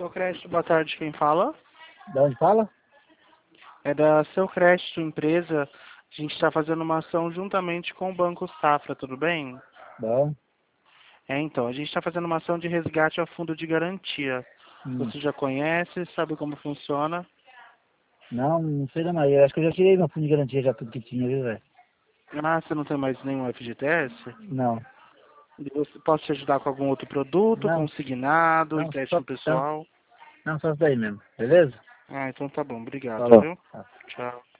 Seu Crédito, boa tarde, quem fala? De onde fala? É da Seu Crédito Empresa. A gente está fazendo uma ação juntamente com o Banco Safra, tudo bem? Bom. Então, a gente está fazendo uma ação de resgate ao fundo de garantia. Você já conhece, sabe como funciona? Não, não sei da Maria. Acho que eu já tirei meu fundo de garantia, já tudo que tinha, viu, velho? Ah, você não tem mais nenhum FGTS? Não. Posso te ajudar com algum outro produto, Não, consignado, não, só, empréstimo não, pessoal? não, só isso daí mesmo. Beleza? Ah, então tá bom, obrigado, Falou. viu? Tchau.